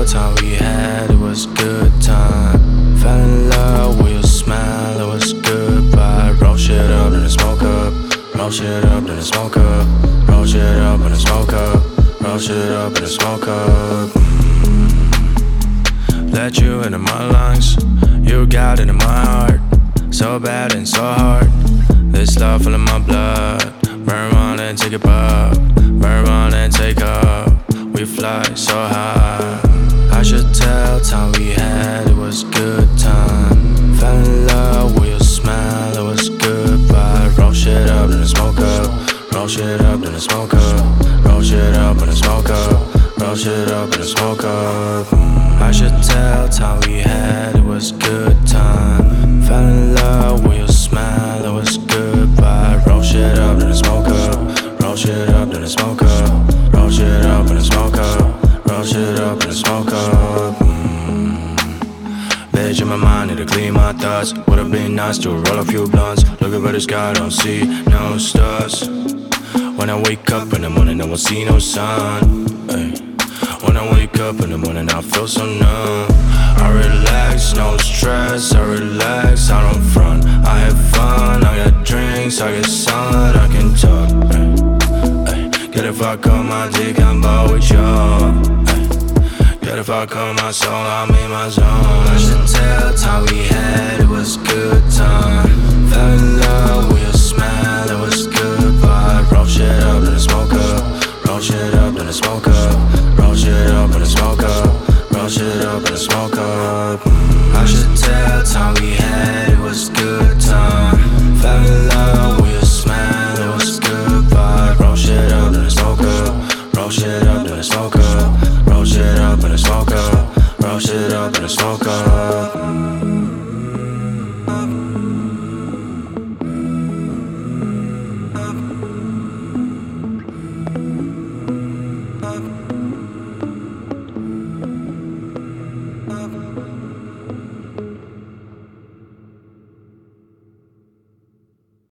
time we had, it was good time. Fell in love with your smile, it was good vibe. Roll shit up, then smoke up. Roll shit up, then smoke up. Roll shit up, and smoke up. Roll shit up, and smoke up. Let you into my lungs, you got into my heart. So bad and so hard, this love full of my blood. Burn on and take it up, burn on and take up. We fly so high. I should tell time we had, it was good time. Fell in love with your smile, it was good vibe. Roll shit up, then smoke up. Roll shit up, then smoke up. Roll shit up, and smoke up. Roll shit up, and smoke up. I should tell time we had, it was good time. Fell in love with your smile, it was good vibe. Roll shit up, then smoke up. Roll shit up, then smoke up. Roll shit up, and smoke up. Roll shit up, and smoke up. Bitch in my mind, need to clean my thoughts. Would've been nice to roll a few blunts. Look up at the sky, don't see no stars. When I wake up in the morning, I won't see no sun. Ay. When I wake up in the morning, I feel so numb. I relax, no stress, I relax, I don't front. I have fun, I got drinks, I get sun, I can talk. Ay. Get if I call my dick, I'm ball with y'all. Get if I call my soul, I'm in my zone. I should tell time we had, it was good time.